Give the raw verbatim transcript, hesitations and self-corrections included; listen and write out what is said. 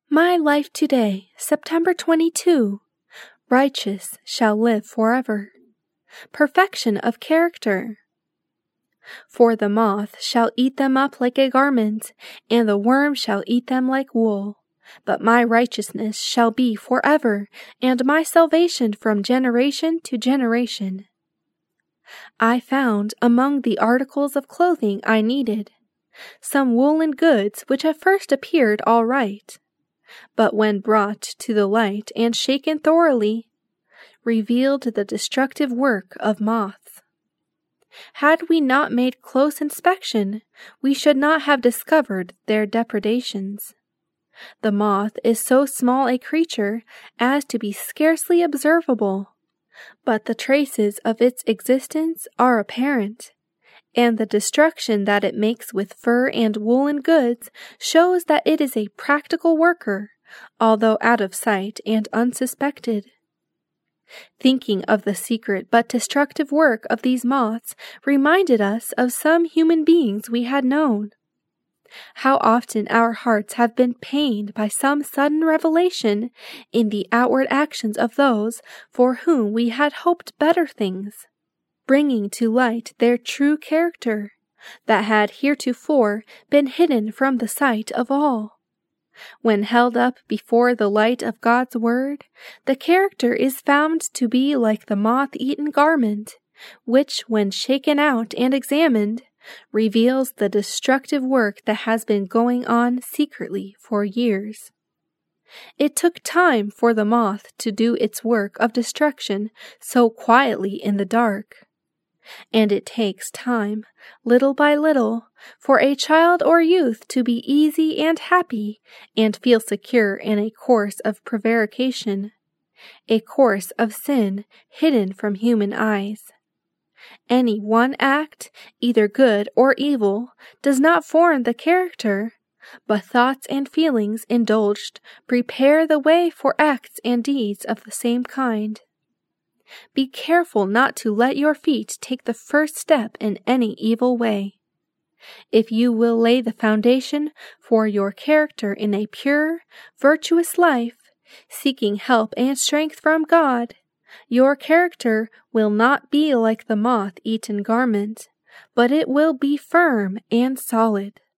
My life today, September twenty-second. Righteous shall live forever. Perfection of character. For the moth shall eat them up like a garment, and the worm shall eat them like wool. But my righteousness shall be forever, and my salvation from generation to generation. I found among the articles of clothing I needed some woolen goods which at first appeared all right, but when brought to the light and shaken thoroughly, revealed the destructive work of moths. Had we not made close inspection, we should not have discovered their depredations. The moth is so small a creature as to be scarcely observable, but the traces of its existence are apparent, and the destruction that it makes with fur and woolen goods shows that it is a practical worker, although out of sight and unsuspected. Thinking of the secret but destructive work of these moths reminded us of some human beings we had known. How often our hearts have been pained by some sudden revelation in the outward actions of those for whom we had hoped better things, bringing to light their true character, that had heretofore been hidden from the sight of all. When held up before the light of God's word, the character is found to be like the moth-eaten garment, which, when shaken out and examined, reveals the destructive work that has been going on secretly for years. It took time for the moth to do its work of destruction so quietly in the dark. And it takes time, little by little, for a child or youth to be easy and happy and feel secure in a course of prevarication, a course of sin hidden from human eyes. Any one act, either good or evil, does not form the character, but thoughts and feelings indulged prepare the way for acts and deeds of the same kind. Be careful not to let your feet take the first step in any evil way. If you will lay the foundation for your character in a pure, virtuous life, seeking help and strength from God, your character will not be like the moth-eaten garment, but it will be firm and solid.